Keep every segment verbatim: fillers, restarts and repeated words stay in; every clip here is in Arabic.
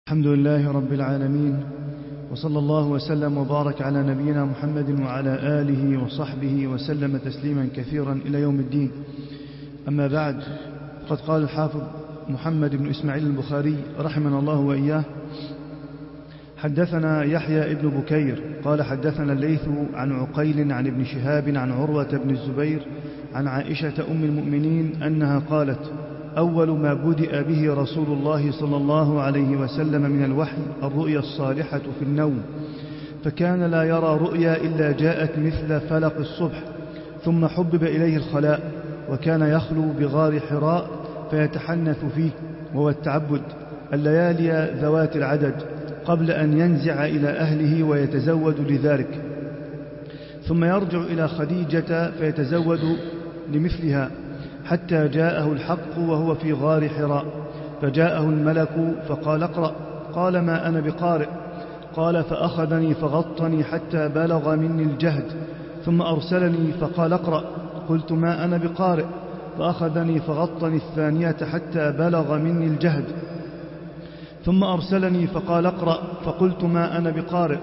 الحمد لله رب العالمين، وصلى الله وسلم وبارك على نبينا محمد وعلى آله وصحبه وسلم تسليما كثيرا إلى يوم الدين. أما بعد، قد قال الحافظ محمد بن إسماعيل البخاري رحمنا الله وإياه: حدثنا يحيى ابن بكير قال حدثنا الليث عن عقيل عن ابن شهاب عن عروة بن الزبير عن عائشة أم المؤمنين أنها قالت: أول ما بدأ به رسول الله صلى الله عليه وسلم من الوحي الرؤيا الصالحة في النوم، فكان لا يرى رؤيا إلا جاءت مثل فلق الصبح، ثم حبب إليه الخلاء، وكان يخلو بغار حراء فيتحنث فيه، وهو التعبد، الليالي ذوات العدد قبل أن ينزع إلى أهله ويتزود لذلك، ثم يرجع إلى خديجة فيتزود لمثلها، حتى جاءه الحق وهو في غار حراء، فجاءه الملك فقال: اقرأ. قال: ما أنا بقارئ. قال: فأخذني فغطني حتى بلغ مني الجهد، ثم أرسلني فقال: اقرأ. قلت: ما أنا بقارئ. فأخذني فغطني الثانية حتى بلغ مني الجهد، ثم أرسلني فقال: اقرأ. فقلت: ما أنا بقارئ.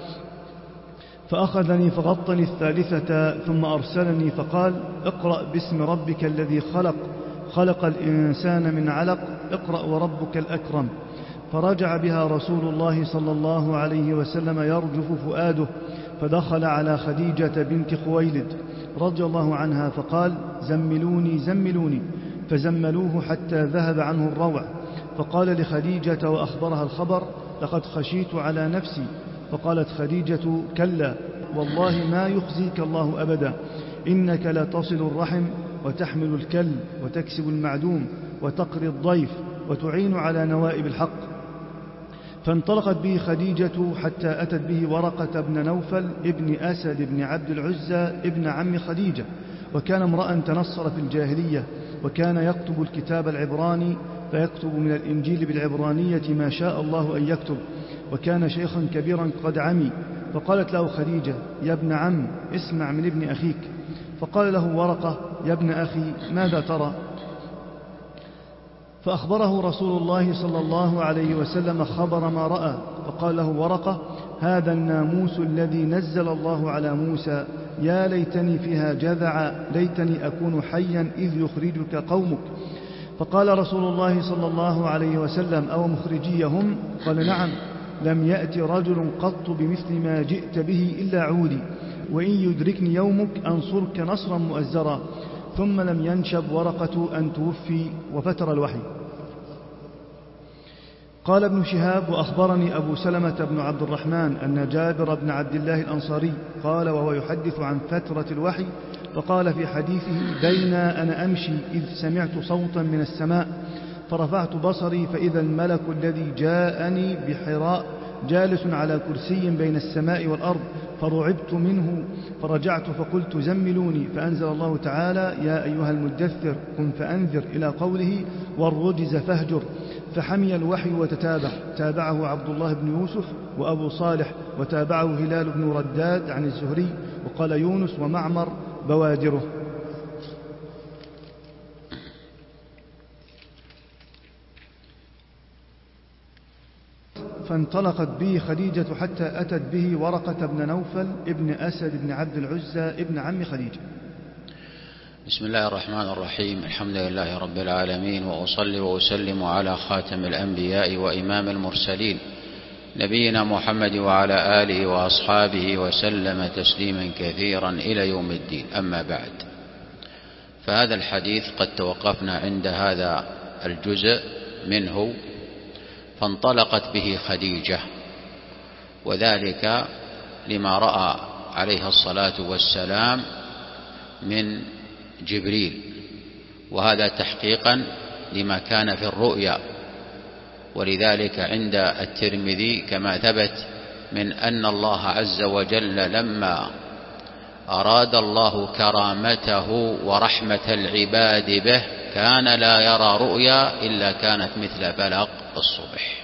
فأخذني فغطني الثالثة ثم أرسلني فقال: اقرأ باسم ربك الذي خلق خلق الإنسان من علق اقرأ وربك الأكرم. فرجع بها رسول الله صلى الله عليه وسلم يرجف فؤاده، فدخل على خديجة بنت خويلد رضي الله عنها فقال: زملوني زملوني. فزملوه حتى ذهب عنه الروع، فقال لخديجة وأخبرها الخبر: لقد خشيت على نفسي. فقالت خديجة: كلا، والله ما يخزيك الله أبدا، إنك لتصل الرحم وتحمل الكل وتكسب المعدوم وتقري الضيف وتعين على نوائب الحق. فانطلقت به خديجة حتى أتت به ورقة بن نوفل ابن أسد بن عبد العزى ابن عم خديجة، وكان امرأ تنصر في الجاهلية، وكان يكتب الكتاب العبراني، فيكتب من الإنجيل بالعبرانية ما شاء الله أن يكتب، وكان شيخا كبيرا قد عمي. فقالت له خديجة: يا ابن عم، اسمع من ابن أخيك. فقال له ورقة: يا ابن أخي، ماذا ترى؟ فأخبره رسول الله صلى الله عليه وسلم خبر ما رأى، فقال له ورقة: هذا الناموس الذي نزل الله على موسى، يا ليتني فيها جذعا، ليتني أكون حيا إذ يخرجك قومك. فقال رسول الله صلى الله عليه وسلم: أو مخرجيهم؟ قال: نعم، لم يأتي رجل قط بمثل ما جئت به إلا عودي، وإن يدركني يومك أنصرك نصرا مؤزرا. ثم لم ينشب ورقة أن توفي وفتر الوحي. قال ابن شهاب: وأخبرني أبو سلمة بن عبد الرحمن أن جابر بن عبد الله الأنصاري قال وهو يحدث عن فترة الوحي، فقال في حديثه: بين أنا أمشي إذ سمعت صوتا من السماء، فرفعت بصري فإذا الملك الذي جاءني بحراء جالس على كرسي بين السماء والأرض، فرعبت منه، فرجعت فقلت: زملوني. فأنزل الله تعالى: يا أيها المدثر قم فأنذر، إلى قوله: والرجز فاهجر. فحمي الوحي وتتابع، تابعه عبد الله بن يوسف وأبو صالح، وتابعه هلال بن رداد عن الزهري، وقال يونس ومعمر بوادره. فانطلقت به خديجة حتى أتت به ورقة بن نوفل ابن أسد بن عبد العزى ابن عم خديجة. بسم الله الرحمن الرحيم. الحمد لله رب العالمين، وأصلي وأسلم على خاتم الأنبياء وإمام المرسلين نبينا محمد وعلى آله وأصحابه وسلم تسليما كثيرا إلى يوم الدين. أما بعد، فهذا الحديث قد توقفنا عند هذا الجزء منه. فانطلقت به خديجة، وذلك لما رأى عليها الصلاة والسلام من جبريل، وهذا تحقيقا لما كان في الرؤيا. ولذلك عند الترمذي كما ثبت من أن الله عز وجل لما أراد الله كرامته ورحمة العباد به كان لا يرى رؤيا إلا كانت مثل فلق الصبح.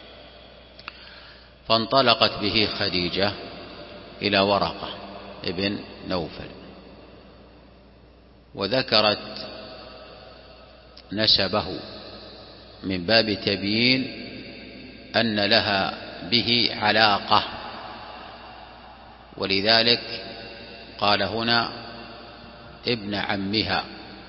فانطلقت به خديجة إلى ورقة ابن نوفل، وذكرت نسبه من باب تبيين أن لها به علاقة، ولذلك قال هنا ابن عمها،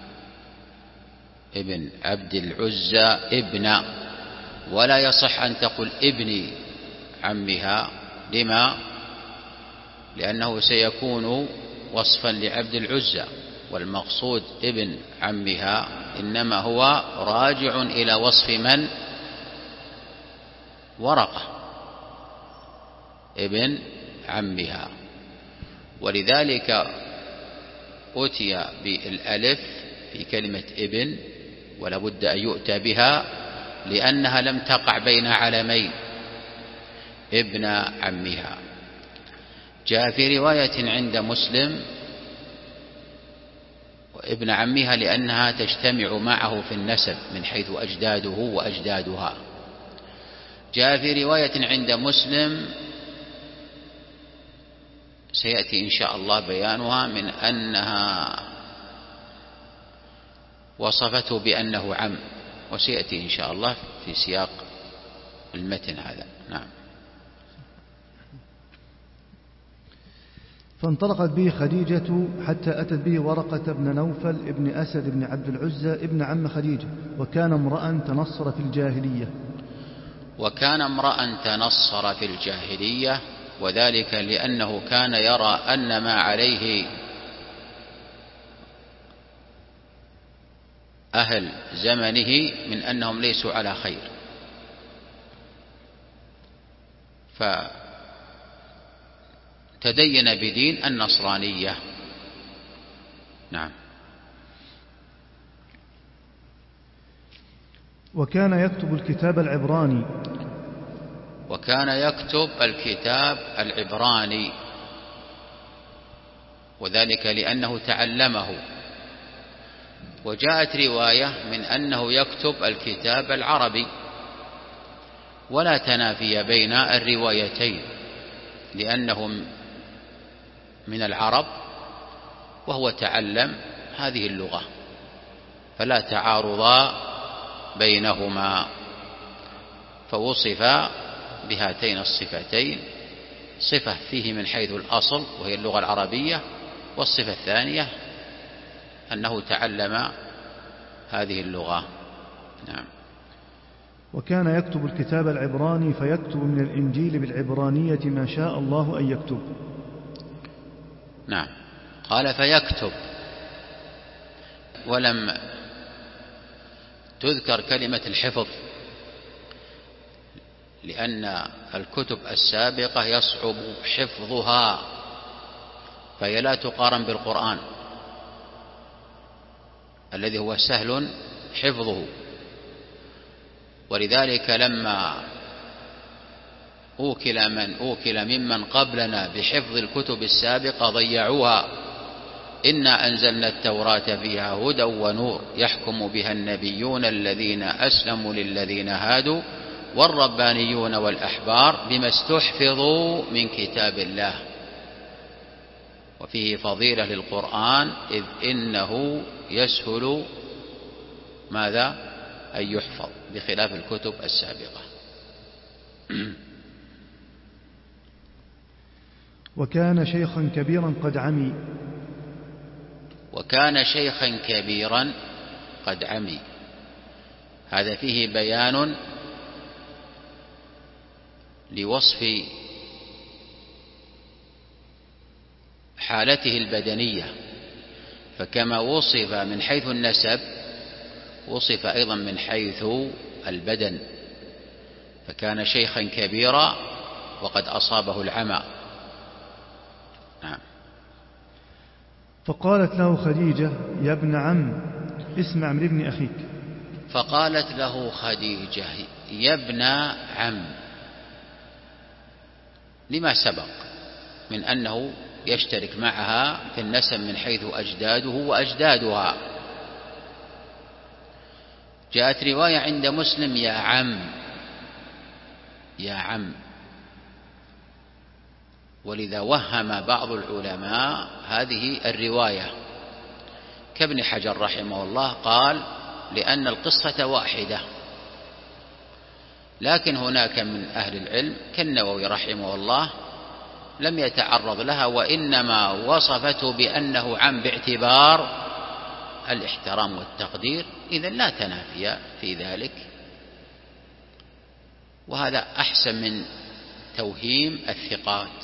ابن عبد العزى ابن، ولا يصح أن تقول ابن عمها. لما؟ لأنه سيكون وصفا لعبد العزى، والمقصود ابن عمها إنما هو راجع إلى وصف من؟ ورقة ابن عمها، ولذلك أتي بالألف في كلمة ابن، ولا بد أن يؤتى بها لأنها لم تقع بين علمين، ابن عمها. جاء في رواية عند مسلم ابن عمها لأنها تجتمع معه في النسب من حيث أجداده وأجدادها. جاء في رواية عند مسلم سيأتي إن شاء الله بيانها من أنها وصفته بأنه عم، وسيأتي إن شاء الله في سياق المتن هذا. نعم. فانطلقت به خديجة حتى أتت به ورقة بن نوفل ابن أسد بن عبد العزى ابن عم خديجة، وكان امرأ تنصر في الجاهلية. وكان امرأ تنصر في الجاهلية، وذلك لأنه كان يرى أن ما عليه أهل زمنه من أنهم ليسوا على خير، فتدين بدين النصرانية. نعم. وكان يكتب الكتاب العبراني. وكان يكتب الكتاب العبراني، وذلك لأنه تعلمه. وجاءت رواية من أنه يكتب الكتاب العربي، ولا تنافي بين الروايتين، لأنهم من العرب وهو تعلم هذه اللغة، فلا تعارض بينهما، فوصف بهاتين الصفتين، صفة فيه من حيث الأصل وهي اللغة العربية، والصفة الثانية أنه تعلم هذه اللغة. نعم. وكان يكتب الكتاب العبراني فيكتب من الإنجيل بالعبرانية ما شاء الله أن يكتب. نعم. قال فيكتب، ولم تذكر كلمة الحفظ، لأن الكتب السابقة يصعب حفظها، فهي لا تقارن بالقرآن الذي هو سهل حفظه. ولذلك لما أوكل من أوكل ممن قبلنا بحفظ الكتب السابقة ضيعوها. إنا أنزلنا التوراة فيها هدى ونور يحكم بها النبيون الذين أسلموا للذين هادوا والربانيون والأحبار بما استحفظوا من كتاب الله، وفيه فضيلة للقرآن إذ إنه يسهل ماذا؟ أن يحفظ، بخلاف الكتب السابقة. وكان شيخا كبيرا قد عمي. وكان شيخا كبيرا قد عمي، هذا فيه بيان لوصف حالته البدنية، فكما وصف من حيث النسب وصف أيضا من حيث البدن، فكان شيخا كبيرا وقد أصابه العمى. نعم. فقالت له خديجة يا ابن عم اسمع عمرو بن أخيك. فقالت له خديجة يا ابن عم، لما سبق من أنه يشترك معها في النسب من حيث أجداده وأجدادها. جاءت رواية عند مسلم يا عم يا عم، ولذا وهم بعض العلماء هذه الرواية كابن حجر رحمه الله، قال لأن القصة واحدة، لكن هناك من أهل العلم كالنووي رحمه الله لم يتعرض لها، وإنما وصفته بأنه عم باعتبار الاحترام والتقدير، إذن لا تنافي في ذلك، وهذا أحسن من توهيم الثقات.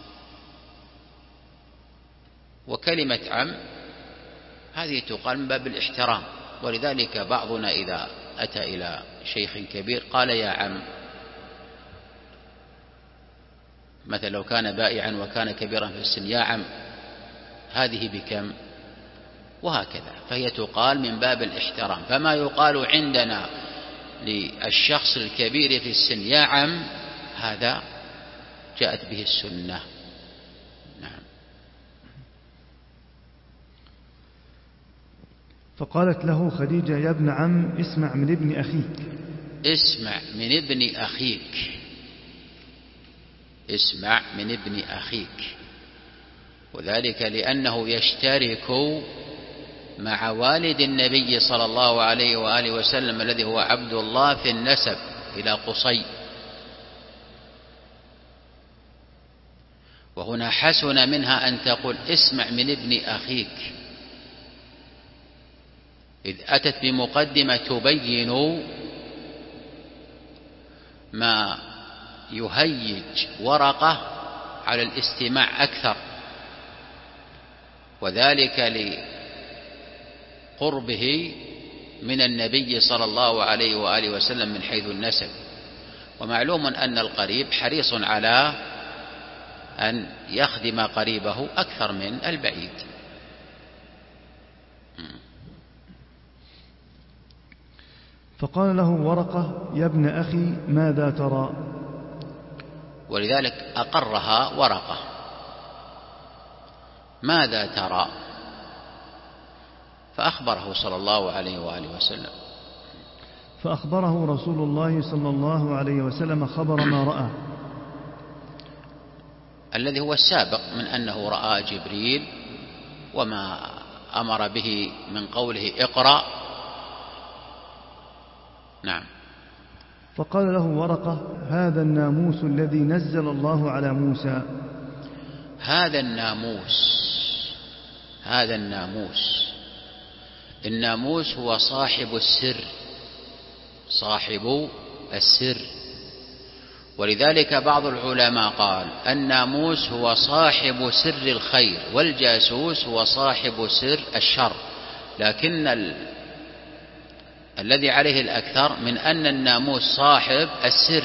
وكلمة عم هذه تقال من باب الاحترام، ولذلك بعضنا إذا أتى إلى شيخ كبير قال يا عم، مثلا لو كان بائعا وكان كبيرا في السن يا عم هذه بكم، وهكذا، فهي تقال من باب الاحترام. فما يقال عندنا للشخص الكبير في السن يا عم هذا جاءت به السنة. نعم. فقالت له خديجة يا ابن عم اسمع من ابن أخيك. اسمع من ابن أخيك، اسمع من ابن أخيك، وذلك لأنه يشترك مع والد النبي صلى الله عليه وآله وسلم الذي هو عبد الله في النسب إلى قصي، وهنا حسن منها أن تقول اسمع من ابن أخيك، إذ أتت بمقدمة تبين ما يهيج ورقة على الاستماع أكثر، وذلك لقربه من النبي صلى الله عليه وآله وسلم من حيث النسب. ومعلوم أن القريب حريص على أن يخدم قريبه أكثر من البعيد. فقال له ورقة يا ابن أخي ماذا ترى؟ ولذلك أقرها ورقة ماذا ترى، فأخبره صلى الله عليه وآله وسلم. فأخبره رسول الله صلى الله عليه وسلم خبر ما رأى، الذي هو السابق من أنه رأى جبريل وما أمر به من قوله اقرأ. نعم. فقال له ورقة هذا الناموس الذي نزل الله على موسى. هذا الناموس، هذا الناموس، الناموس هو صاحب السر، صاحب السر، ولذلك بعض العلماء قال الناموس هو صاحب سر الخير، والجاسوس هو صاحب سر الشر، لكن ال... الذي عليه الأكثر من أن الناموس صاحب السر،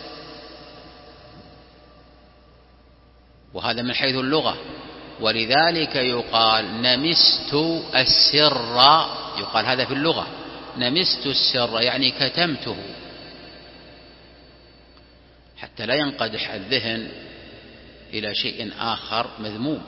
وهذا من حيث اللغة، ولذلك يقال نمست السر، يقال هذا في اللغة نمست السر يعني كتمته، حتى لا ينقدح الذهن إلى شيء آخر مذموم.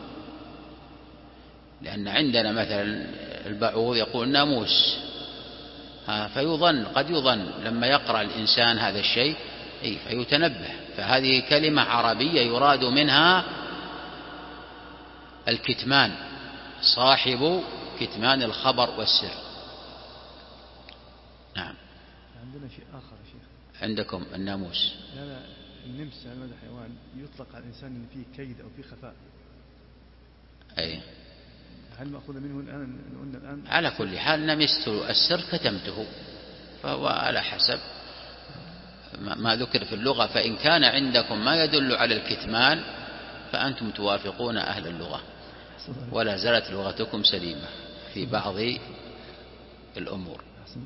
لأن عندنا مثلا البعوض يقول ناموس، فيظن قد يظن لما يقرأ الإنسان هذا الشيء فيتنبه، فهذه كلمة عربية يراد منها الكتمان، صاحب كتمان الخبر والسر. نعم. عندنا شيء آخر يا شيخ. عندكم الناموس. لا لا النمس هذا حيوان يطلق على الإنسان إن فيه كيد أو فيه خفاء. أي. هل مأخوذ منه الآن قلنا الآن؟ على كل حال نمست السر كتمته، فهو على حسب ما ذكر في اللغة، فإن كان عندكم ما يدل على الكتمان فأنتم توافقون أهل اللغة، ولا زالت لغتكم سليمة في بعض الأمور.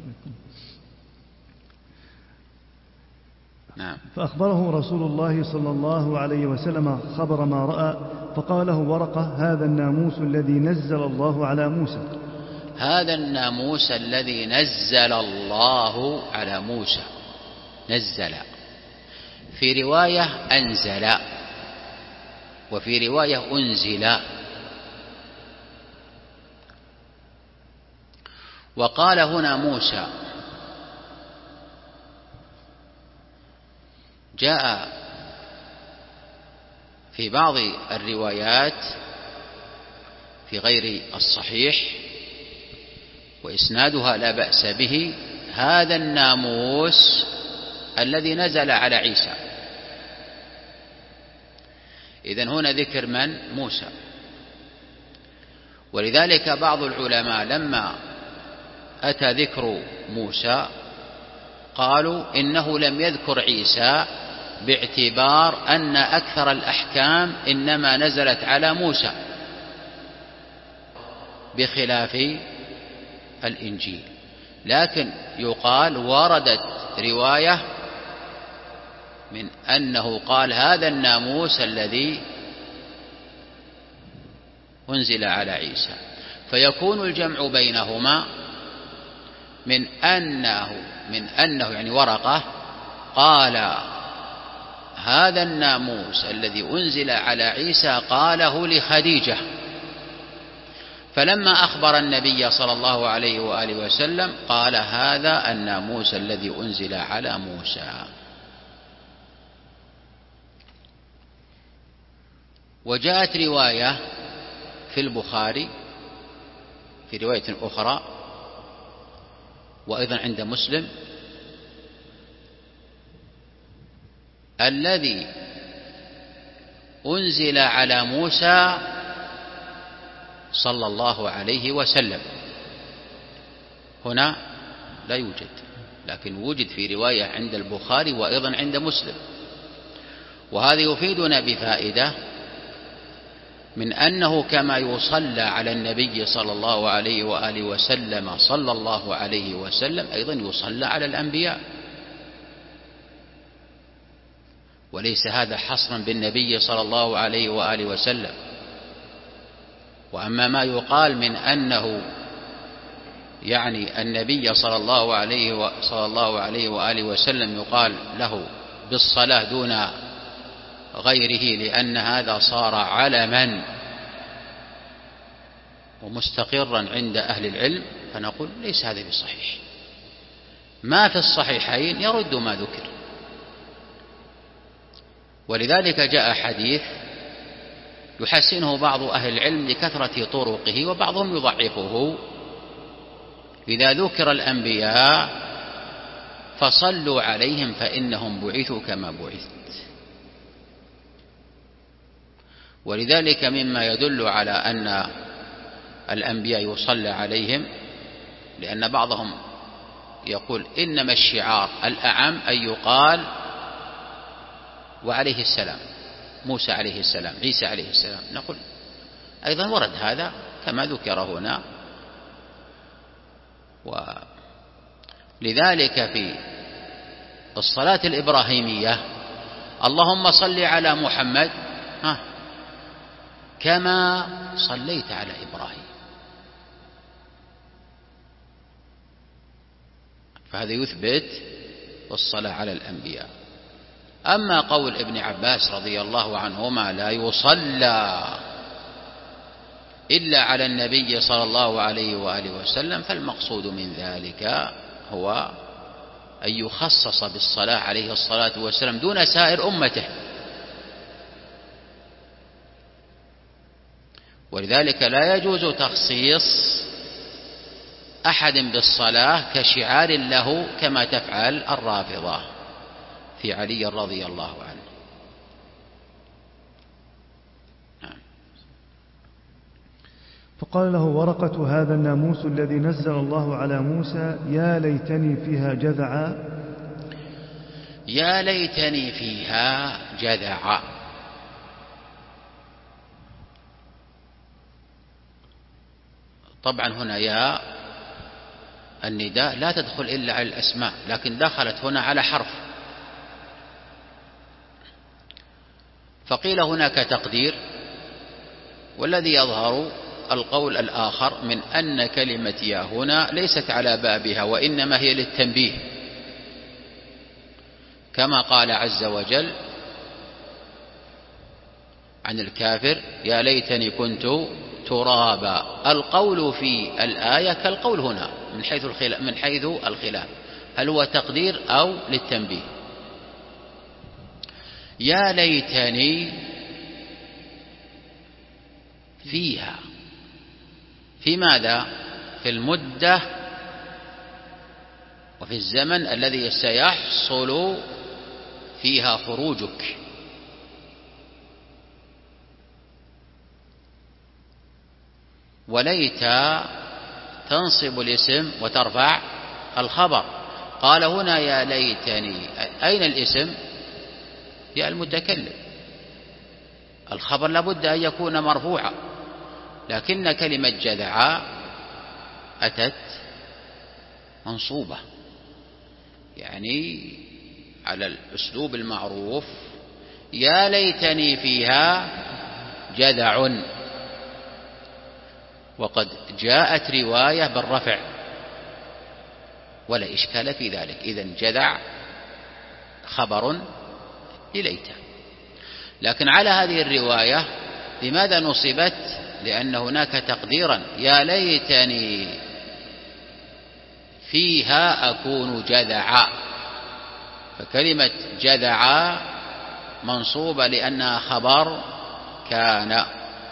نعم. فأخبره رسول الله صلى الله عليه وسلم خبر ما رأى، فقال له ورقة هذا الناموس الذي نزل الله على موسى. هذا الناموس الذي نزل الله على موسى، نزل، في رواية أنزل، وفي رواية أنزل. وقال هنا موسى، جاء في بعض الروايات في غير الصحيح وإسنادها لا بأس به هذا الناموس الذي نزل على عيسى. إذن هنا ذكر من؟ موسى. ولذلك بعض العلماء لما أتى ذكر موسى قالوا إنه لم يذكر عيسى باعتبار أن أكثر الأحكام إنما نزلت على موسى بخلاف الإنجيل. لكن يقال وردت رواية من أنه قال هذا الناموس الذي أنزل على عيسى، فيكون الجمع بينهما من أنه من أنه يعني ورقة قال هذا الناموس الذي أنزل على عيسى قاله لخديجة، فلما أخبر النبي صلى الله عليه وآله وسلم قال هذا الناموس الذي أنزل على موسى. وجاءت رواية في البخاري في رواية أخرى وأيضا عند مسلم الذي أنزل على موسى صلى الله عليه وسلم. هنا لا يوجد، لكن وجد في رواية عند البخاري وأيضا عند مسلم. وهذا يفيدنا بفائدة من أنه كما يصلى على النبي صلى الله عليه وآله وسلم صلى الله عليه وسلم أيضا يصلى على الأنبياء، وليس هذا حصرا بالنبي صلى الله عليه وآله وسلم. وأما ما يقال من أنه يعني النبي صلى الله عليه صلى الله عليه وآله وسلم يقال له بالصلاة دون غيره لأن هذا صار علما ومستقرا عند أهل العلم، فنقول ليس هذا بصحيح. ما في الصحيحين يرد ما ذكر. ولذلك جاء حديث يحسنه بعض أهل العلم لكثرة طرقه وبعضهم يضعفه: إذا ذكر الأنبياء فصلوا عليهم فإنهم بعثوا كما بعثت. ولذلك مما يدل على أن الأنبياء يصلى عليهم لأن بعضهم يقول إنما الشعار الأعم أن يقال وعليه السلام، موسى عليه السلام، عيسى عليه السلام. نقول أيضا ورد هذا كما ذكر هنا. ولذلك في الصلاة الإبراهيمية اللهم صل على محمد ها كما صليت على إبراهيم، فهذا يثبت الصلاة على الأنبياء. أما قول ابن عباس رضي الله عنهما لا يصلى إلا على النبي صلى الله عليه وآله وسلم، فالمقصود من ذلك هو أن يخصص بالصلاة عليه الصلاة والسلام دون سائر أمته. ولذلك لا يجوز تخصيص أحد بالصلاة كشعار له كما تفعل الرافضة في علي رضي الله عنه. نعم. فقال له ورقة: هذا الناموس الذي نزل الله على موسى يا ليتني فيها جذعا. يا ليتني فيها جذعا. طبعا هنا يا النداء لا تدخل إلا على الأسماء، لكن دخلت هنا على حرف. فقيل هناك تقدير، والذي يظهر القول الآخر من أن كلمة يا هنا ليست على بابها وإنما هي للتنبيه، كما قال عز وجل عن الكافر: يا ليتني كنت ترابا. القول في الآية كالقول هنا من حيث الخلاف، من حيث الخلاف هل هو تقدير أو للتنبيه. يا ليتني فيها، في ماذا؟ في المدة وفي الزمن الذي سيحصل فيها خروجك. وليت تنصب الاسم وترفع الخبر. قال هنا يا ليتني، أين الاسم؟ يا المتكلم. الخبر لابد أن يكون مرفوعا، لكن كلمة جذع أتت منصوبة، يعني على الأسلوب المعروف: يا ليتني فيها جذع. وقد جاءت رواية بالرفع ولا إشكال في ذلك. إذن جذع خبر لليت. لكن على هذه الرواية لماذا نصبت؟ لأن هناك تقديرا: يا ليتني فيها أكون جذعا. فكلمة جذعا منصوبة لأنها خبر كان.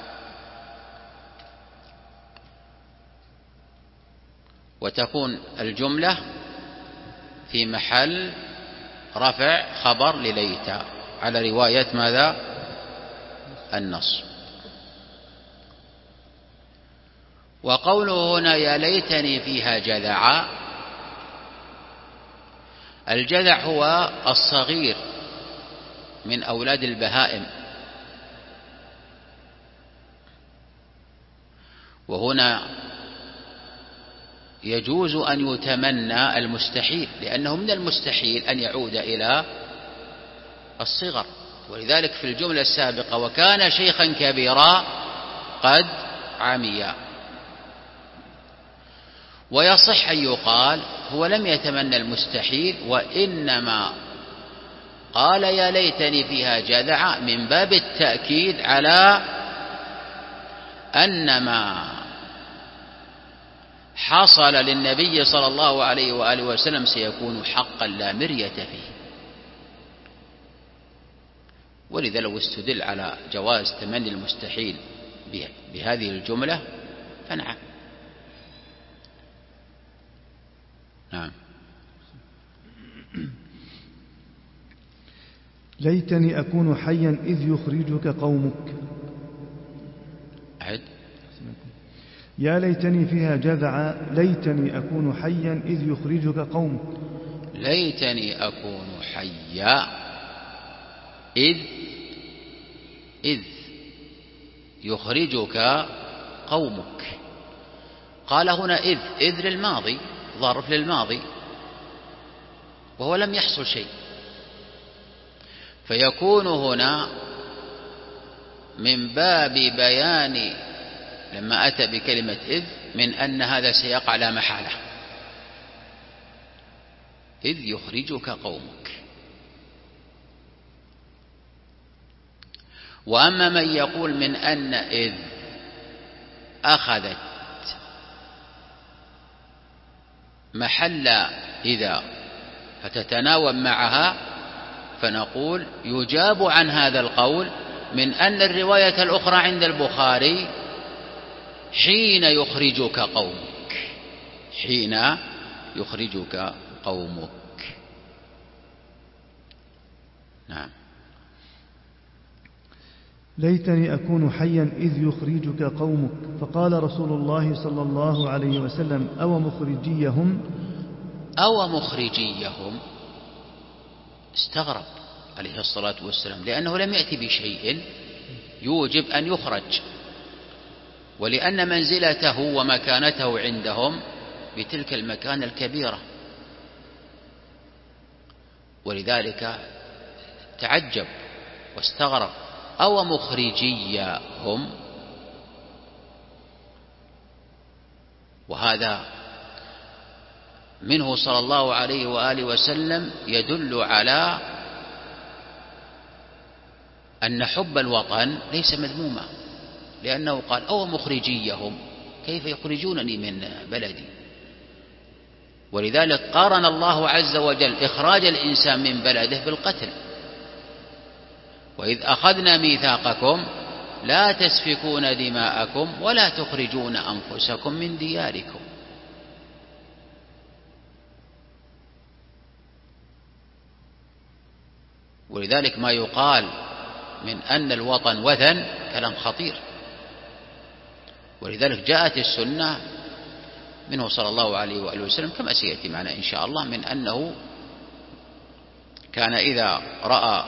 وتكون الجملة في محل رفع خبر لليت على رواية ماذا؟ النصب. وقوله هنا يا ليتني فيها جذعا، الجذع هو الصغير من أولاد البهائم، وهنا يجوز أن يتمنى المستحيل، لأنه من المستحيل أن يعود إلى الصغر. ولذلك في الجملة السابقة: وكان شيخا كبيرا قد عميا. ويصح أن يقال هو لم يتمنى المستحيل، وإنما قال يا ليتني فيها جذع من باب التأكيد على أن ما حصل للنبي صلى الله عليه وآله وسلم سيكون حقا لا مرية فيه. ولذا لو استدل على جواز تمني المستحيل بهذه الجملة فنعم. نعم. ليتني أكون حيا إذ يخرجك قومك. أعد. يا ليتني فيها جذع، ليتني أكون حيا إذ يخرجك قومك. ليتني أكون حيا إذ إذ يخرجك قومك. قال هنا إذ إذ للماضي، ظرف للماضي، وهو لم يحصل شيء، فيكون هنا من باب بيان لما أتى بكلمة إذ من أن هذا سيقع لا محالة. إذ يخرجك قومك. وأما من يقول من أن إذ أخذت محل إذا فتتناوب معها، فنقول يجاب عن هذا القول من أن الرواية الأخرى عند البخاري حين يخرجك قومك، حين يخرجك قومك. نعم. ليتني أكون حيا إذ يخرجك قومك. فقال رسول الله صلى الله عليه وسلم: أو مخرجيهم أو مخرجيهم. استغرب عليه الصلاة والسلام، لأنه لم يأتي بشيء يوجب أن يخرج، ولأن منزلته ومكانته عندهم بتلك المكانة الكبيرة، ولذلك تعجب واستغرب. أو مخرجيهم، وهذا منه صلى الله عليه وآله وسلم يدل على أن حب الوطن ليس مذموما، لأنه قال: أو مخرجيهم، كيف يخرجونني من بلدي؟ ولذلك قارن الله عز وجل إخراج الإنسان من بلده بالقتل: وإذ أخذنا ميثاقكم لا تسفكون دماءكم ولا تخرجون أنفسكم من دياركم. ولذلك ما يقال من أن الوطن وثن كلام خطير. ولذلك جاءت السنة منه صلى الله عليه وآله وسلم كما سيأتي معنا إن شاء الله، من أنه كان إذا رأى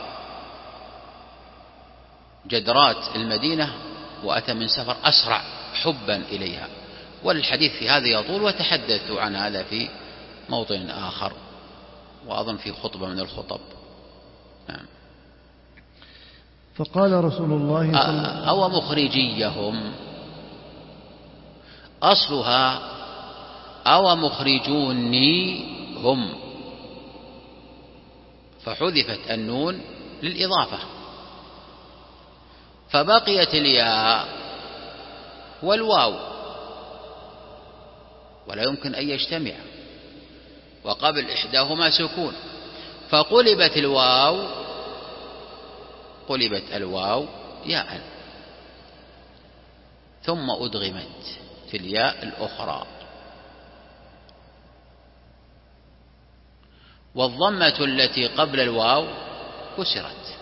جدرات المدينة وأتى من سفر أسرع حبا إليها. والحديث في هذا يطول، وتحدثت عن هذا في موطن آخر، وأظن في خطبة من الخطب. نعم. فقال رسول الله صلى الله عليه وسلم: أو مخرجيهم، أصلها أو مخرجوني هم، فحذفت النون للإضافة، فبقيت الياء والواو، ولا يمكن أن يجتمع، وقبل إحداهما سكون، فقلبت الواو قلبت الواو ياء، ثم أدغمت في الياء الأخرى. والضمة التي قبل الواو كسرت،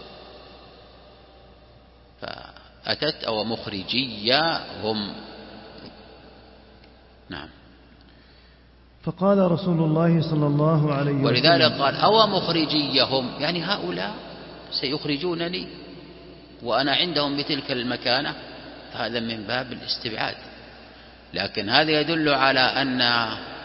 فأتت أو مخرجية هم. نعم. فقال رسول الله صلى الله عليه وسلم: ولذلك قال أو مخرجيهم، يعني هؤلاء سيخرجونني وأنا عندهم بتلك المكانة، فهذا من باب الاستبعاد. لكن هذا يدل على أن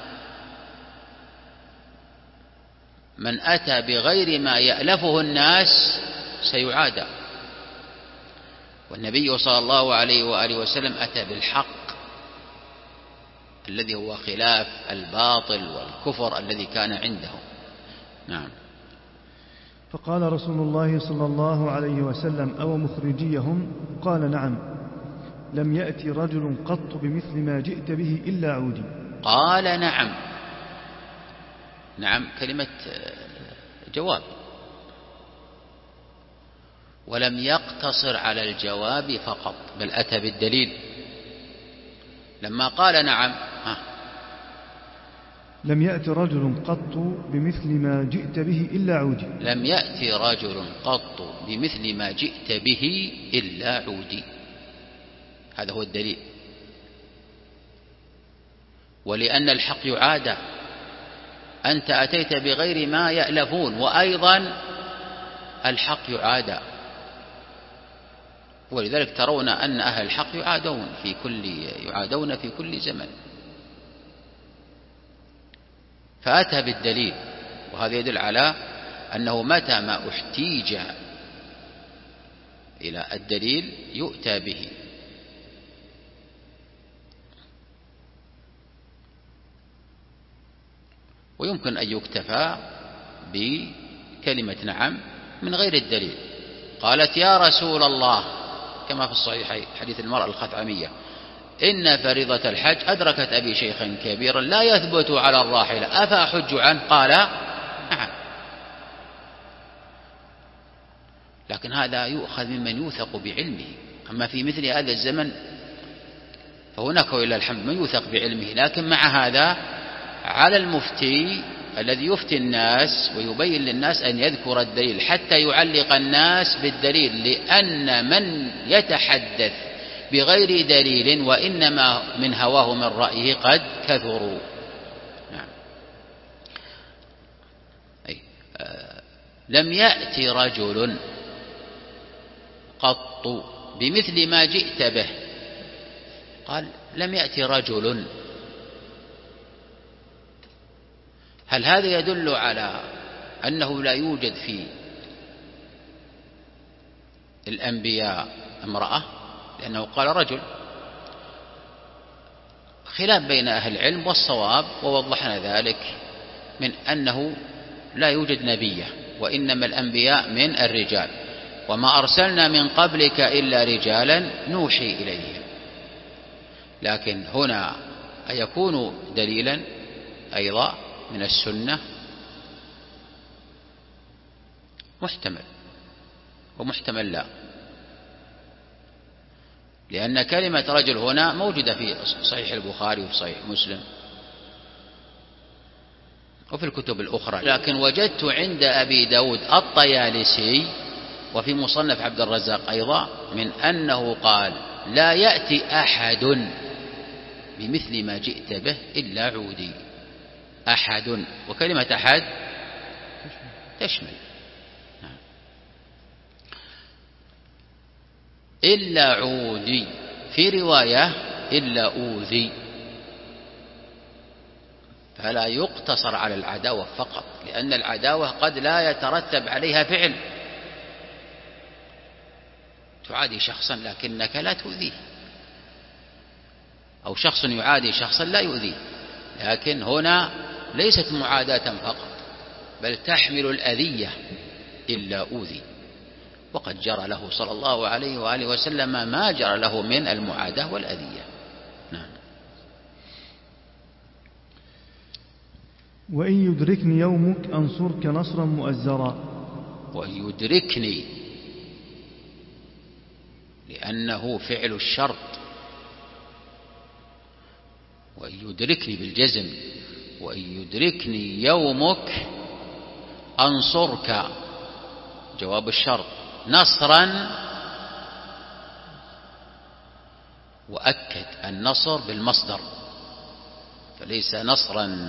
من أتى بغير ما يألفه الناس سيعادى، والنبي صلى الله عليه وآله وسلم أتى بالحق الذي هو خلاف الباطل والكفر الذي كان عندهم. نعم. فقال رسول الله صلى الله عليه وسلم: أو مخرجيهم؟ قال: نعم، لم يأتي رجل قط بمثل ما جئت به إلا عودي. قال: نعم. نعم كلمة جواب، ولم يقتصر على الجواب فقط، بل أتى بالدليل. لما قال نعم ها لم يأتي رجل قط بمثل ما جئت به إلا عودي. لم يأتي رجل قط بمثل ما جئت به إلا عودي، هذا هو الدليل. ولأن الحق يعادى، أنت أتيت بغير ما يألفون، وأيضا الحق يعادى. ولذلك ترون أن أهل الحق يعادون في كل يعادون في كل زمن. فأتى بالدليل، وهذا يدل على أنه متى ما احتيج إلى الدليل يؤتى به. ويمكن أن يكتفى بكلمة نعم من غير الدليل. قالت: يا رسول الله، كما في الصحيحين حديث المرأة الخثعمية: إن فريضة الحج أدركت أبي شيخا كبيرا لا يثبت على الراحلة، أفأحج عنه؟ قال: نعم. لكن هذا يؤخذ ممن يوثق بعلمه. أما في مثل هذا الزمن فهناك ولله الحمد من يوثق بعلمه، لكن مع هذا على المفتي الذي يفتي الناس ويبين للناس أن يذكر الدليل حتى يعلق الناس بالدليل، لأن من يتحدث بغير دليل وإنما من هواه من رأيه قد كثروا. نعم. أي. آه. لم يأتي رجل قط بمثل ما جئت به. قال: لم يأتي رجل. هل هذا يدل على أنه لا يوجد في الأنبياء امرأة؟ لأنه قال رجل، خلاف بين أهل العلم، والصواب ووضحنا ذلك من أنه لا يوجد نبية، وإنما الأنبياء من الرجال، وما أرسلنا من قبلك إلا رجالا نوحي إليهم. لكن هنا أيكون دليلا أيضا من السنة؟ محتمل، ومحتمل لا، لأن كلمة رجل هنا موجودة في صحيح البخاري وفي صحيح مسلم. وفي الكتب الأخرى. لكن وجدت عند أبي داود الطيالسي وفي مصنف عبد الرزاق أيضا من أنه قال لا يأتي أحد بمثل ما جئت به إلا عودي. أحد، وكلمة أحد تشمل إلا عودي، في رواية إلا أوذي، فلا يقتصر على العداوة فقط، لأن العداوة قد لا يترتب عليها فعل. تعادي شخصا لكنك لا تؤذيه، أو شخص يعادي شخصا لا يؤذيه، لكن هنا ليست معاداة فقط بل تحمل الأذية إلا أوذي، وقد جرى له صلى الله عليه وآله وسلم ما جرى له من المعاداة والأذية. نعم. وإن يدركني يومك أنصرك نصرا مؤزرا. وإن يدركني لأنه فعل الشرط، وإن يدركني بالجزم، وإن يدركني يومك أنصرك جواب الشرط نصرا، وأكد النصر بالمصدر فليس نصرا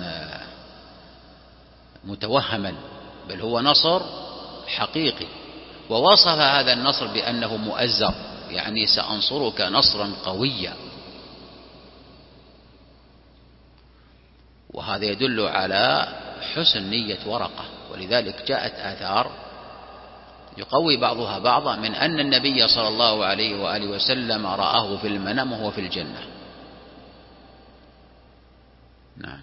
متوهما بل هو نصر حقيقي، ووصف هذا النصر بأنه مؤزر، يعني سأنصرك نصرا قويا. وهذا يدل على حسن نية ورقة، ولذلك جاءت آثار يقوي بعضها بعضا من أن النبي صلى الله عليه وآله وسلم رآه في المنام وهو في الجنة. نعم.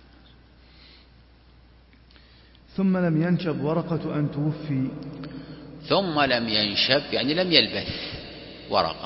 ثم لم ينشب ورقة أن توفي. ثم لم ينشب يعني لم يلبث ورقة.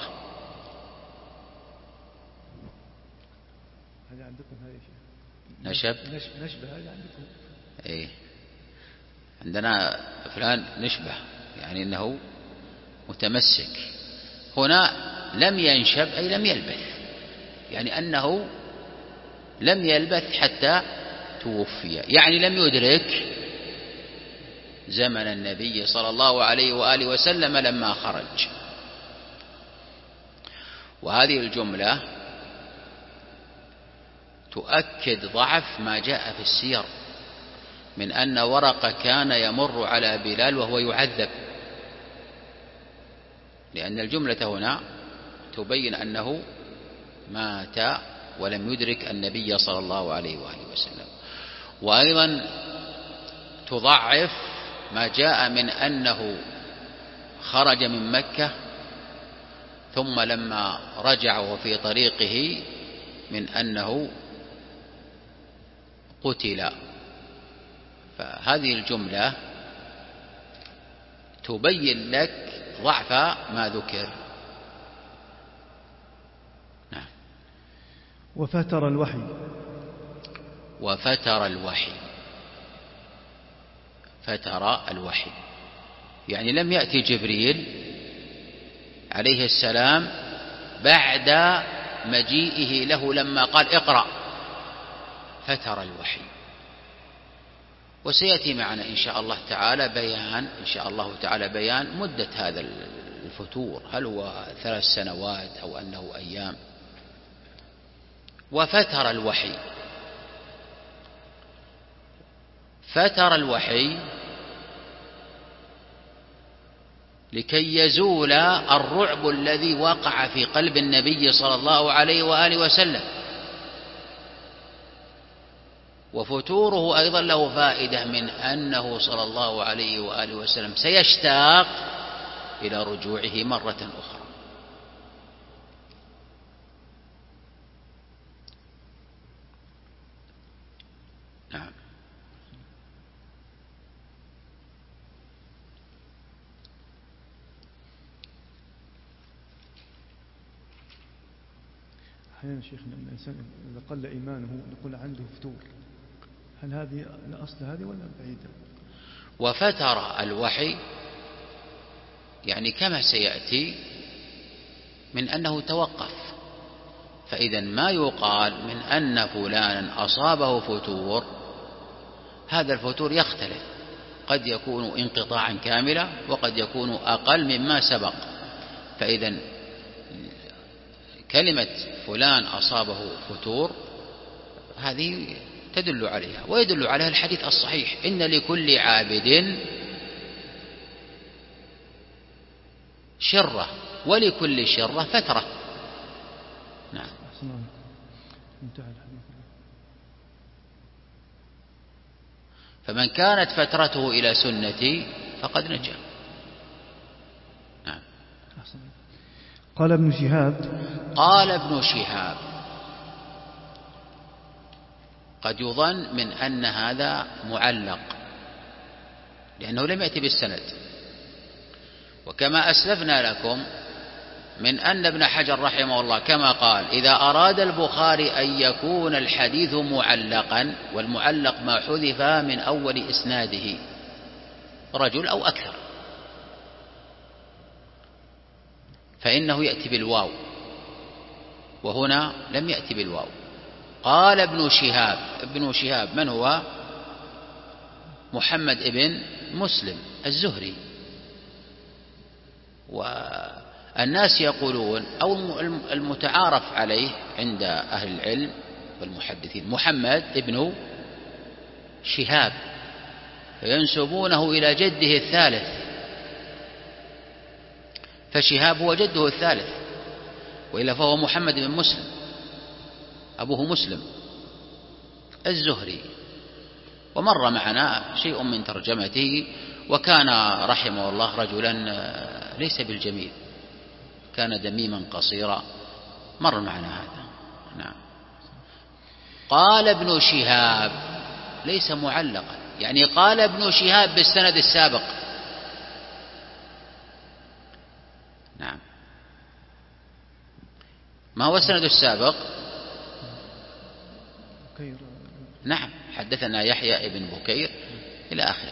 هذا عندكم هذا شيء نشب نشبه هذا عندكم. إيه عندنا فلان نشبه يعني أنه متمسك. هنا لم ينشب أي لم يلبث، يعني أنه لم يلبث حتى توفي، يعني لم يدرك زمن النبي صلى الله عليه وآله وسلم لما خرج. وهذه الجملة تؤكد ضعف ما جاء في السير من أن ورقة كان يمر على بلال وهو يعذب، لأن الجملة هنا تبين أنه مات ولم يدرك النبي صلى الله عليه وآله وسلم. وأيضا تضعف ما جاء من أنه خرج من مكة ثم لما رجع وفي طريقه من أنه قتل. فهذه الجملة تبين لك ضعف ما ذكر. نعم. وفتر الوحي. وفتر الوحي فتر الوحي يعني لم يأتي جبريل عليه السلام بعد مجيئه له لما قال اقرأ، فتر الوحي. وسيأتي معنا إن شاء الله تعالى بيان إن شاء الله تعالى بيان مدة هذا الفتور، هل هو ثلاث سنوات أو أنه أيام. وفتر الوحي، فتر الوحي لكي يزول الرعب الذي وقع في قلب النبي صلى الله عليه وآله وسلم. وفتوره أيضا له فائدة من أنه صلى الله عليه وآله وسلم سيشتاق إلى رجوعه مرة أخرى. نعم. أحيانا شيخنا الإنسان إذا قل إيمانه نقول عنده فتور، هل هذه الأصل هذه ولا بعيدة؟ وفتر الوحي يعني كما سيأتي من أنه توقف، فإذا ما يقال من أن فلانا أصابه فتور هذا الفتور يختلف، قد يكون انقطاعا كاملا وقد يكون أقل مما سبق. فإذا كلمة فلان أصابه فتور هذه تدل عليها، ويدل عليها الحديث الصحيح: إن لكل عابد شرة ولكل شرة فترة. نعم. فمن كانت فترته إلى سنتي فقد نجا. نعم. قال ابن شهاب قال ابن شهاب قد يظن من أن هذا معلق لأنه لم يأتي بالسند، وكما أسلفنا لكم من أن ابن حجر رحمه الله كما قال: إذا أراد البخاري أن يكون الحديث معلقا، والمعلق ما حذف من أول إسناده رجل أو أكثر، فإنه يأتي بالواو، وهنا لم يأتي بالواو. قال ابن شهاب. ابن شهاب من هو؟ محمد ابن مسلم الزهري. والناس يقولون أو المتعارف عليه عند أهل العلم والمحدثين محمد ابن شهاب، فينسبونه إلى جده الثالث، فشهاب هو جده الثالث، وإلا فهو محمد بن مسلم أبوه مسلم الزهري. ومر معنا شيء من ترجمته، وكان رحمه الله رجلا ليس بالجميل، كان دميما قصيرا، مر معنا هذا. نعم. قال ابن شهاب ليس معلقا، يعني قال ابن شهاب بالسند السابق. نعم. ما هو السند السابق؟ نعم، حدثنا يحيى ابن بكير إلى آخره.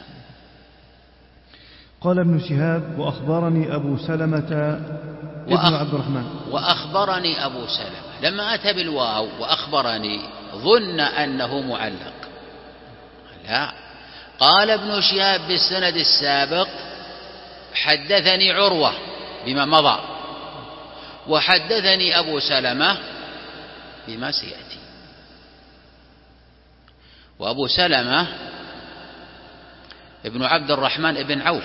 قال ابن شهاب: وأخبرني أبو سلمة ابن عبد الرحمن. وأخبرني أبو سلمة، لما أتى بالواو وأخبرني ظن أنه معلق. لا، قال ابن شهاب بالسند السابق: حدثني عروة بما مضى، وحدثني أبو سلمة بما سيأتي. وأبو سلمة ابن عبد الرحمن ابن عوف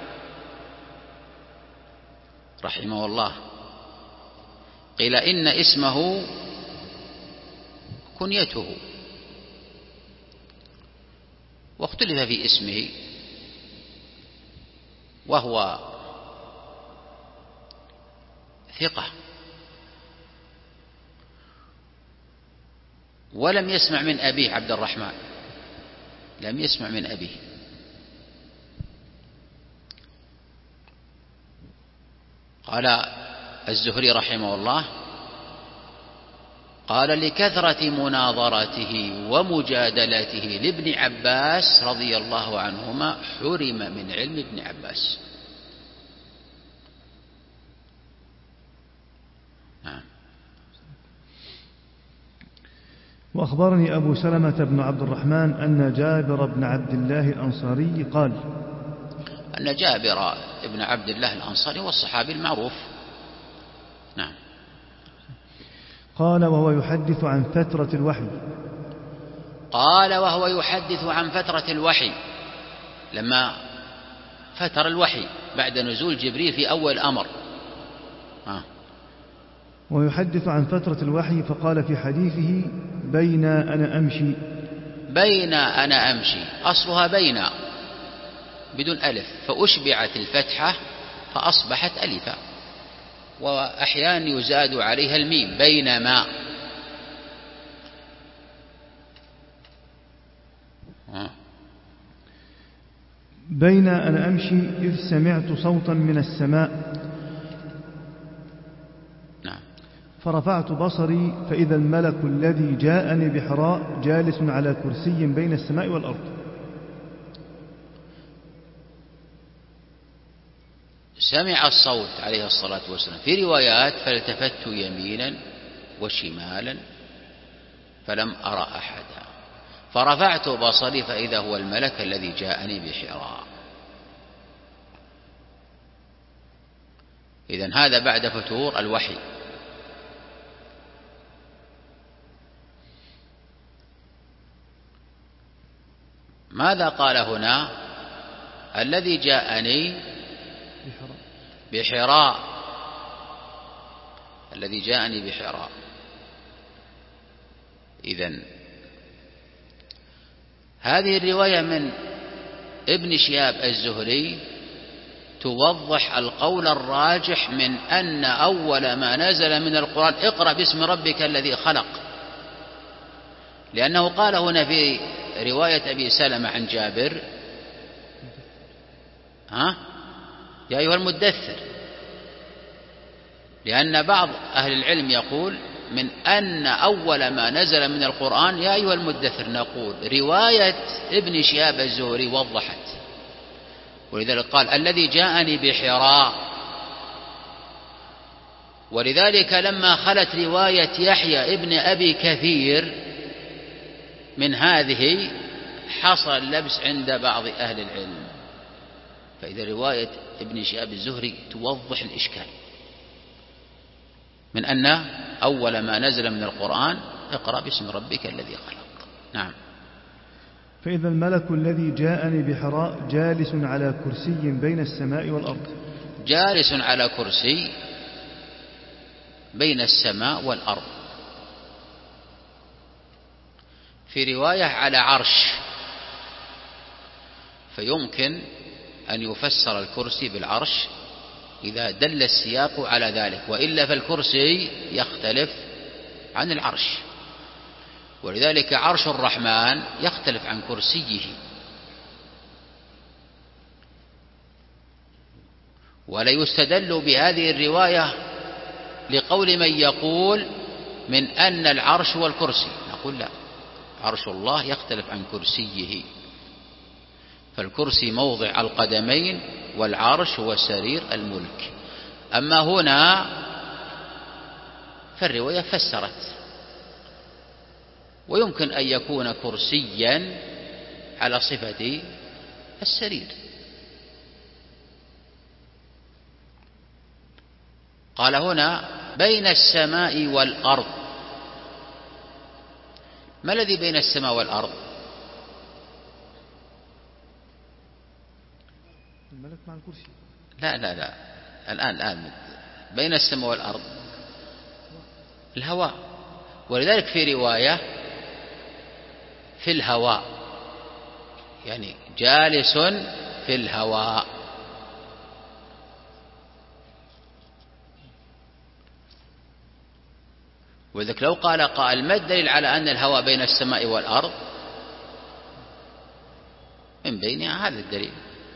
رحمه الله، قيل إن اسمه كنيته، واختلف في اسمه، وهو ثقة ولم يسمع من أبيه عبد الرحمن، لم يسمع من أبيه. قال الزهري رحمه الله: قال لكثرة مناظرته ومجادلته لابن عباس رضي الله عنهما حرم من علم ابن عباس. نعم. وأخبرني أبو سلمة بن عبد الرحمن أن جابر بن عبد الله الأنصاري قال: أن جابر بن عبد الله الأنصاري والصحابي المعروف. نعم. قال وهو يحدث عن فترة الوحي. قال وهو يحدث عن فترة الوحي، لما فتر الوحي بعد نزول جبريل في أول الأمر. آه. ويحدث عن فترة الوحي، فقال في حديثه: بين أنا أمشي. بين أنا أمشي أصلها بين بدون ألف، فأشبعت الفتحة فأصبحت ألفا، وأحيانا يزاد عليها الميم بينما. بين أنا أمشي إذ سمعت صوتا من السماء، نعم، فرفعت بصري فإذا الملك الذي جاءني بحراء جالس على كرسي بين السماء والأرض. سمع الصوت عليه الصلاة والسلام، في روايات فالتفت يمينا وشمالا فلم أرى أحدا، فرفعت بصري فإذا هو الملك الذي جاءني بحراء. إذن هذا بعد فتور الوحي. ماذا قال هنا؟ الذي جاءني بحراء، الذي جاءني بحراء. إذن هذه الرواية من ابن شهاب الزهري توضح القول الراجح من أن أول ما نزل من القرآن اقرأ باسم ربك الذي خلق، لأنه قال هنا في رواية أبي سلمة عن جابر ها يا أيها المدثر، لأن بعض أهل العلم يقول من أن أول ما نزل من القرآن يا أيها المدثر، نقول رواية ابن شهاب الزهري وضحت، ولذلك قال الذي جاءني بحراء. ولذلك لما خلت رواية يحيى ابن أبي كثير من هذه حصل لبس عند بعض أهل العلم، فإذا رواية ابن شهاب الزهري توضح الإشكال من أن أول ما نزل من القرآن اقرأ باسم ربك الذي خلق. نعم. فإذا الملك الذي جاءني بحراء جالس على كرسي بين السماء والأرض. جالس على كرسي بين السماء والأرض. في رواية على عرش، فيمكن أن يفسر الكرسي بالعرش إذا دل السياق على ذلك، وإلا فالكرسي يختلف عن العرش، ولذلك عرش الرحمن يختلف عن كرسيه. ولا يستدل بهذه الرواية لقول من يقول من أن العرش هو الكرسي، نقول لا، عرش الله يختلف عن كرسيه، فالكرسي موضع القدمين والعرش هو سرير الملك. أما هنا فالرواية فسرت، ويمكن أن يكون كرسيا على صفة السرير. قال هنا بين السماء والأرض. ما الذي بين السماء والأرض؟ الملك مع الكرسي. لا لا لا الآن الآن بين السماء والأرض الهواء، ولذلك في رواية في الهواء، يعني جالس في الهواء. وذلك لو قال قائل ما الدليل على أن الهواء بين السماء والأرض؟ من بينها هذا الدليل.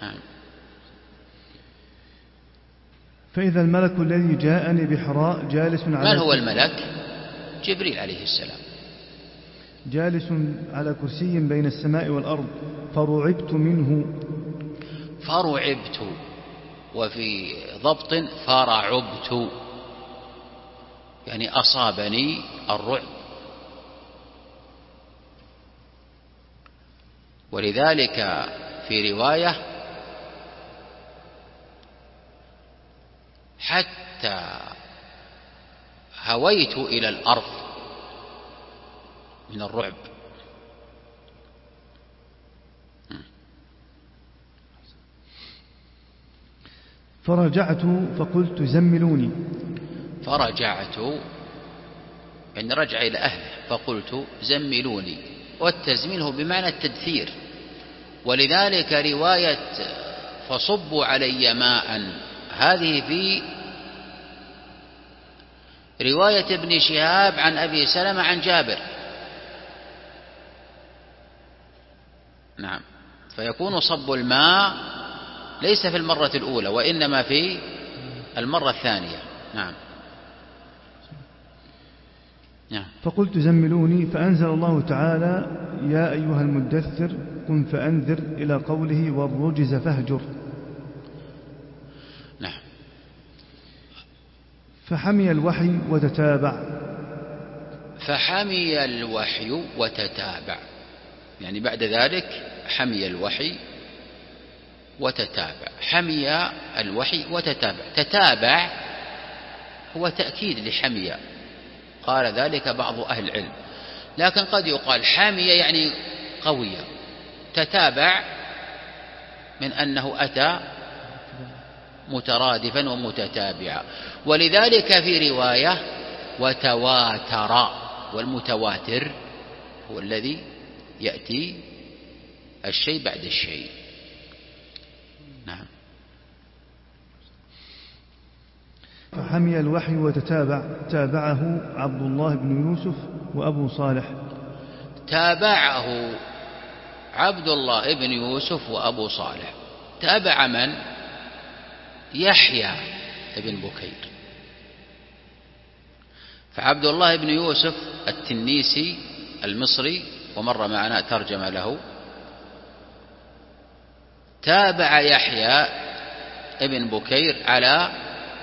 فإذا الملك الذي جاءني بحراء جالس على من هو الملك؟ جبريل عليه السلام، جالس على كرسي بين السماء والأرض فرعبت منه. فرعبت، وفي ضبط فرعبت، يعني أصابني الرعب. ولذلك في رواية حتى هويت إلى الأرض من الرعب. فرجعت فقلت زملوني. فرجعت يعني رجع إلى أهله، فقلت زملوني، والتزميل هو بمعنى التدثير. ولذلك رواية فصبوا علي ماء هذه في رواية ابن شهاب عن أبي سلمة عن جابر. نعم، فيكون صب الماء ليس في المرة الأولى وإنما في المرة الثانية. نعم. نعم. فقلت زملوني، فأنزل الله تعالى يا أيها المدثر قم فأنذر إلى قوله والرجز فاهجر. نعم. فحمي الوحي وتتابع. فحمي الوحي وتتابع، يعني بعد ذلك حمي الوحي وتتابع. حمي الوحي وتتابع. تتابع هو تأكيد لحمي، قال ذلك بعض أهل العلم، لكن قد يقال حمي يعني قوي، تتابع من أنه أتى مترادفا ومتتابعا. ولذلك في رواية وتواتر، والمتواتر هو الذي يأتي الشيء بعد الشيء. نعم. فحمي الوحي وتتابع، تابعه عبد الله بن يوسف وأبو صالح. تابعه عبد الله بن يوسف وأبو صالح. تابع من؟ يحيى بن بكير. فعبد الله بن يوسف التنيسي المصري، ومر معنا ترجم له، تابع يحيى ابن بكير على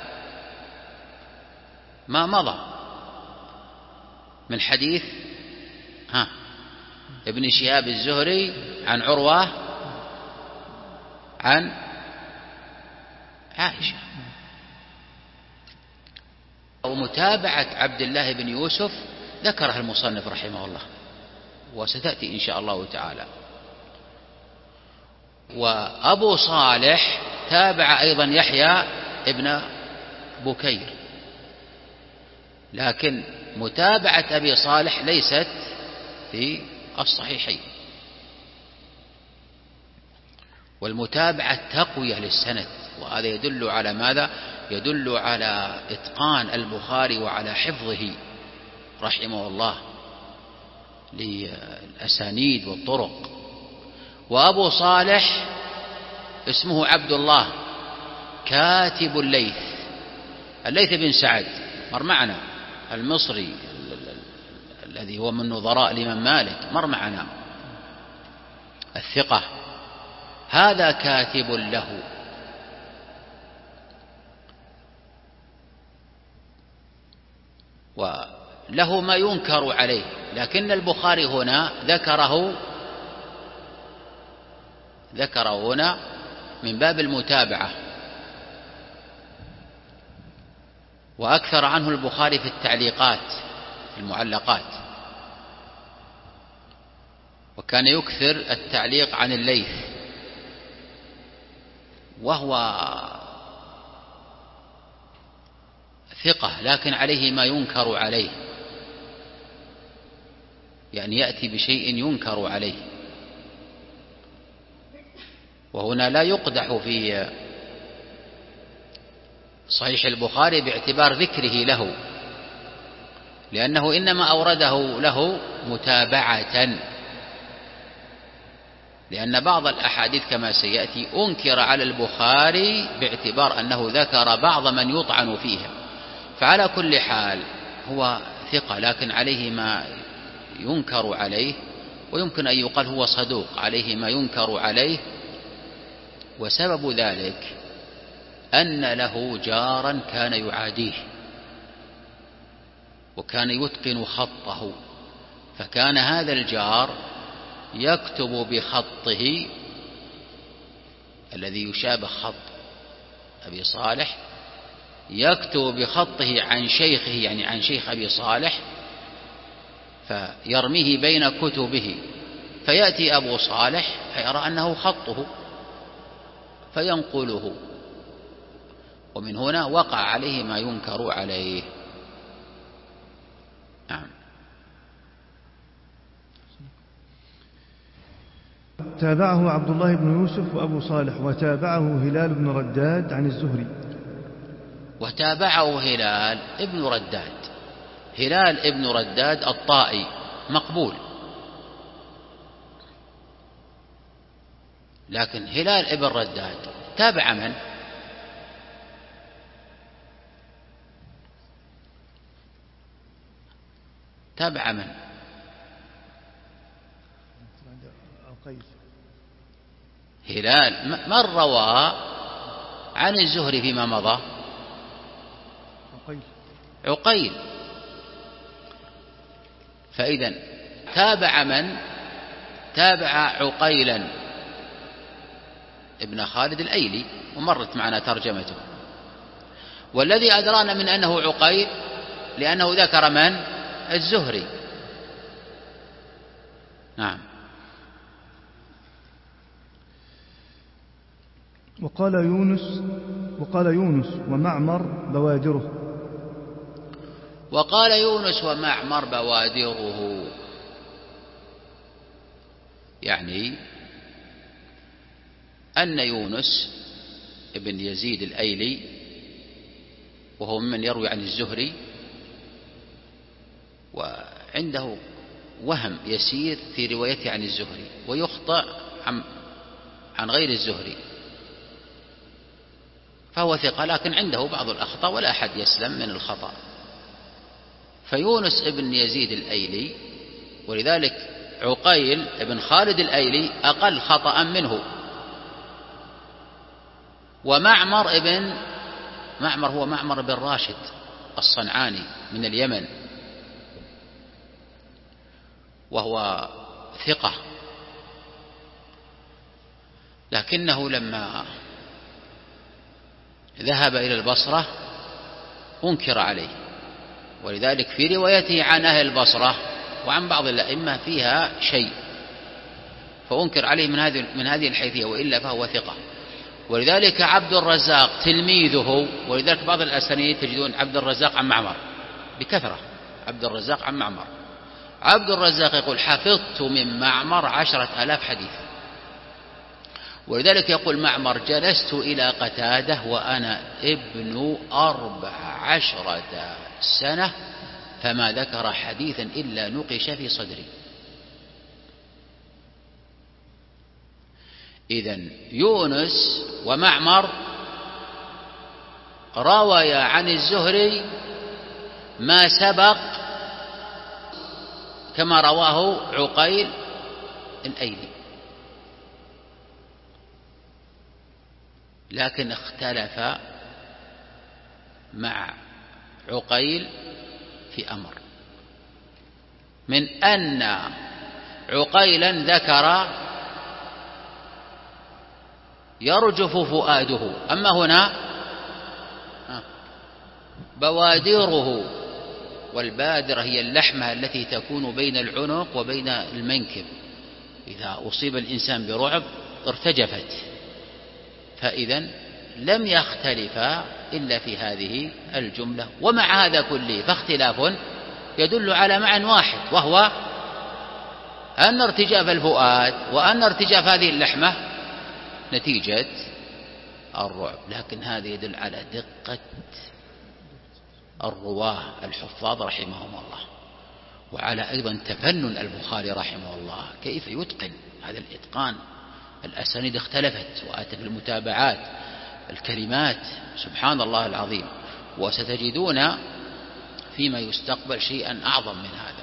ما مضى من حديث ها ابن شهاب الزهري عن عروة عن عائشة. ومتابعة عبد الله بن يوسف ذكرها المصنف رحمه الله، وستأتي إن شاء الله تعالى. وأبو صالح تابع أيضا يحيى ابن بكير، لكن متابعة أبي صالح ليست في الصحيحين، والمتابعة تقوية للسند، وهذا يدل على ماذا؟ يدل على إتقان البخاري وعلى حفظه رحمه الله للأسانيد والطرق. وأبو صالح اسمه عبد الله كاتب الليث، الليث بن سعد مر معنا، المصري الذي هو من نظراء الإمام مالك، مر معنا الثقة، هذا كاتب له. وله ما ينكر عليه، لكن البخاري هنا ذكره ذكره هنا من باب المتابعة، وأكثر عنه البخاري في التعليقات في المعلقات، وكان يكثر التعليق عن الليث، وهو ثقة لكن عليه ما ينكر عليه، يعني يأتي بشيء ينكر عليه. وهنا لا يقدح في صحيح البخاري باعتبار ذكره له، لأنه إنما أورده له متابعة، لأن بعض الأحاديث كما سيأتي أنكر على البخاري باعتبار أنه ذكر بعض من يطعن فيهم. فعلى كل حال هو ثقة لكن عليه ما ينكر عليه، ويمكن أن يقال هو صدوق عليه ما ينكر عليه. وسبب ذلك أن له جارا كان يعاديه، وكان يتقن خطه، فكان هذا الجار يكتب بخطه الذي يشابه خط أبي صالح، يكتب بخطه عن شيخه، يعني عن شيخ أبي صالح، فيرميه بين كتبه، فيأتي أبو صالح فيرى أنه خطه فينقله، ومن هنا وقع عليه ما ينكر عليه. نعم. تابعه عبد الله بن يوسف وأبو صالح، وتابعه هلال بن رداد عن الزهري. وتابعه هلال ابن رداد، هلال ابن رداد الطائي مقبول، لكن هلال ابن رداد تابع من؟ تابع من؟ هلال من روى عن الزهري فيما مضى؟ عقيل. فإذا تابع من؟ تابع عقيلا ابن خالد الأيلي ومرت معنا ترجمته. والذي أدرانا من أنه عقيل لأنه ذكر من؟ الزهري. نعم. وقال يونس وقال يونس ومعمر بوادره. وقال يونس ومعمر بوادره، يعني أن يونس ابن يزيد الأيلي وهو ممن يروي عن الزهري وعنده وهم يسير في روايته عن الزهري ويخطأ عن, عن غير الزهري، فهو ثقة لكن عنده بعض الأخطاء ولا أحد يسلم من الخطأ. فيونس ابن يزيد الأيلي، ولذلك عقيل ابن خالد الأيلي أقل خطأ منه. ومعمر ابن معمر هو معمر بن راشد الصنعاني من اليمن، وهو ثقة، لكنه لما ذهب إلى البصرة أنكر عليه، ولذلك في روايته عن أهل البصرة وعن بعض الأئمة فيها شيء، فأنكر عليه من هذه من هذه الحيثية، وإلا فهو ثقة. ولذلك عبد الرزاق تلميذه، ولذلك بعض الأسانيد تجدون عبد الرزاق عن معمر بكثرة، عبد الرزاق عن معمر. عبد الرزاق يقول حفظت من معمر عشرة آلاف حديث، ولذلك يقول معمر جلست إلى قتادة وأنا ابن أربع عشرة سنة فما ذكر حديثا إلا نقش في صدري. إذن يونس ومعمر روي عن الزهري ما سبق كما رواه عقيل الأيلي، لكن اختلف مع عقيل في أمر، من أن عقيلا ذكر يرجف فؤاده، أما هنا بوادره، والبادرة هي اللحمة التي تكون بين العنق وبين المنكب، إذا أصيب الإنسان برعب ارتجفت، فإذا لم يختلفا إلا في هذه الجملة. ومع هذا كله فاختلاف يدل على معنى واحد، وهو أن ارتجاف الفؤاد وأن ارتجاف هذه اللحمة نتيجة الرعب، لكن هذا يدل على دقة الرواه الحفاظ رحمهم الله، وعلى أيضا تفنن البخاري رحمه الله، كيف يتقن هذا الإتقان. الأسانيد اختلفت وآتت المتابعات، الكلمات، سبحان الله العظيم. وستجدون فيما يستقبل شيئا أعظم من هذا.